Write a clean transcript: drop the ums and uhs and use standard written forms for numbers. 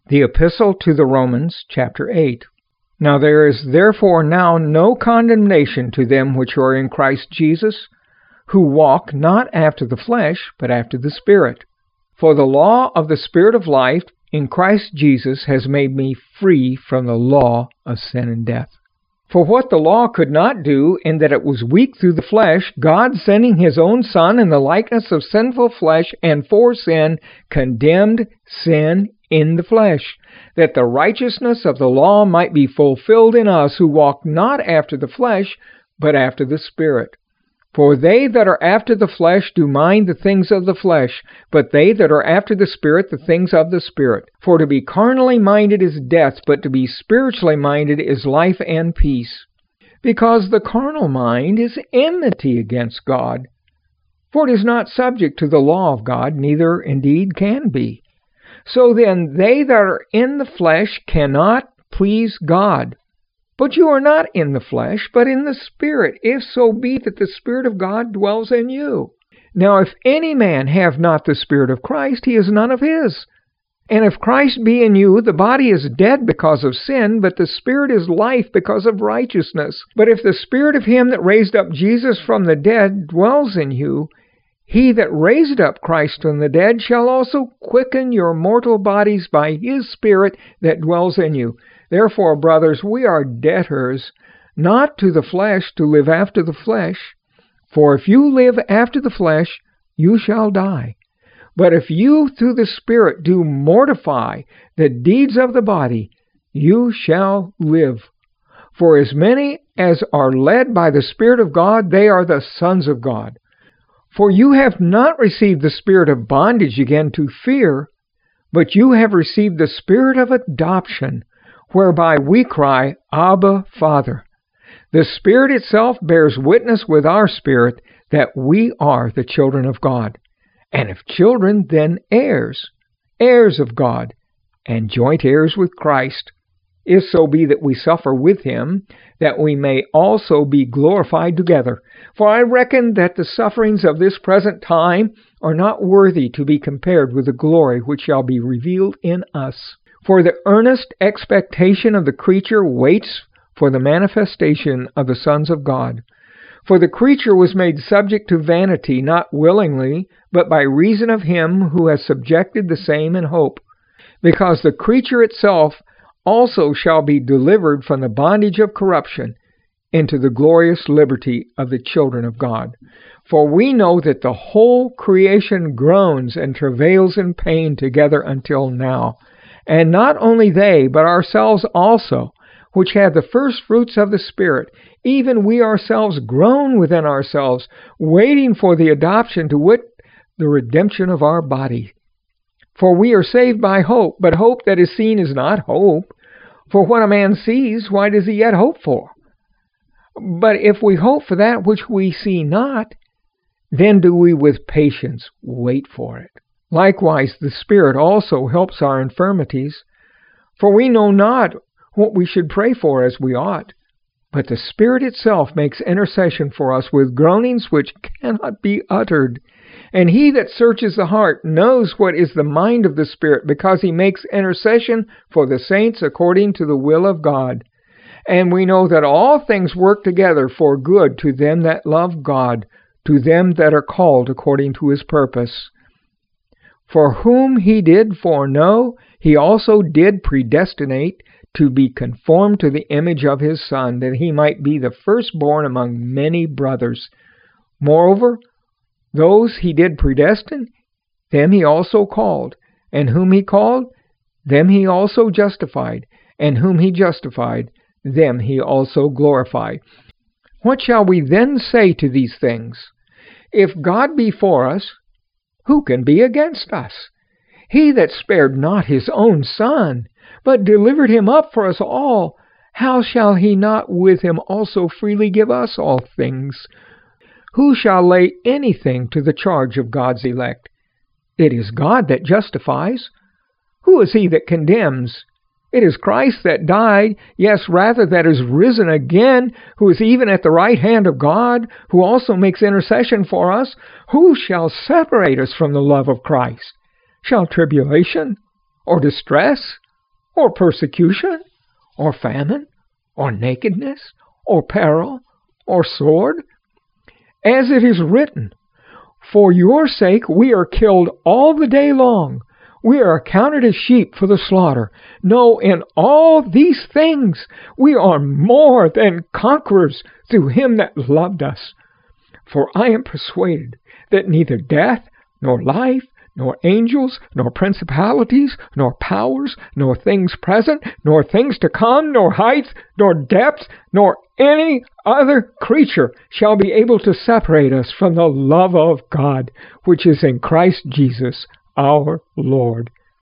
The Epistle to the Romans, chapter 8. Now there is therefore now no condemnation to them which are in Christ Jesus, who walk not after the flesh, but after the Spirit. For the law of the Spirit of life in Christ Jesus has made me free from the law of sin and death. For what the law could not do, in that it was weak through the flesh, God, sending His own Son in the likeness of sinful flesh, and for sin, condemned sin in the flesh, that the righteousness of the law might be fulfilled in us who walk not after the flesh, but after the Spirit. For they that are after the flesh do mind the things of the flesh, but they that are after the Spirit the things of the Spirit. For to be carnally minded is death, but to be spiritually minded is life and peace. Because the carnal mind is enmity against God, for it is not subject to the law of God, neither indeed can be. So then they that are in the flesh cannot please God. But you are not in the flesh, but in the Spirit, if so be that the Spirit of God dwells in you. Now if any man have not the Spirit of Christ, he is none of his. And if Christ be in you, the body is dead because of sin, but the Spirit is life because of righteousness. But if the Spirit of Him that raised up Jesus from the dead dwells in you, He that raised up Christ from the dead shall also quicken your mortal bodies by His Spirit that dwells in you. Therefore, brothers, we are debtors, not to the flesh, to live after the flesh. For if you live after the flesh, you shall die. But if you through the Spirit do mortify the deeds of the body, you shall live. For as many as are led by the Spirit of God, they are the sons of God. For you have not received the spirit of bondage again to fear, but you have received the Spirit of adoption, whereby we cry, Abba, Father. The Spirit itself bears witness with our spirit that we are the children of God. And if children, then heirs, heirs of God, and joint heirs with Christ, if so be that we suffer with Him, that we may also be glorified together. For I reckon that the sufferings of this present time are not worthy to be compared with the glory which shall be revealed in us. For the earnest expectation of the creature waits for the manifestation of the sons of God. For the creature was made subject to vanity, not willingly, but by reason of Him who has subjected the same in hope. Because the creature itself also shall be delivered from the bondage of corruption into the glorious liberty of the children of God. For we know that the whole creation groans and travails in pain together until now. And not only they, but ourselves also, which have the first fruits of the Spirit, even we ourselves groan within ourselves, waiting for the adoption, to wit, the redemption of our body. For we are saved by hope, but hope that is seen is not hope. For what a man sees, why does he yet hope for? But if we hope for that which we see not, then do we with patience wait for it. Likewise, the Spirit also helps our infirmities, for we know not what we should pray for as we ought, but the Spirit itself makes intercession for us with groanings which cannot be uttered. And He that searches the heart knows what is the mind of the Spirit, because He makes intercession for the saints according to the will of God. And we know that all things work together for good to them that love God, to them that are called according to His purpose. For whom He did foreknow, He also did predestinate to be conformed to the image of His Son, that He might be the firstborn among many brothers. Moreover, those He did predestine, them He also called. And whom He called, them He also justified. And whom He justified, them He also glorified. What shall we then say to these things? If God be for us, who can be against us? He that spared not His own Son, but delivered Him up for us all, how shall He not with Him also freely give us all things? Who shall lay anything to the charge of God's elect? It is God that justifies. Who is he that condemns? It is Christ that died, yes, rather that is risen again, who is even at the right hand of God, who also makes intercession for us. Who shall separate us from the love of Christ? Shall tribulation, or distress, or persecution, or famine, or nakedness, or peril, or sword? As it is written, For your sake we are killed all the day long. We are accounted as sheep for the slaughter. No, in all these things we are more than conquerors through him that loved us. For I am persuaded that neither death, nor life, nor angels, nor principalities, nor powers, nor things present, nor things to come, nor heights, nor depths, nor any other creature shall be able to separate us from the love of God, which is in Christ Jesus our Lord.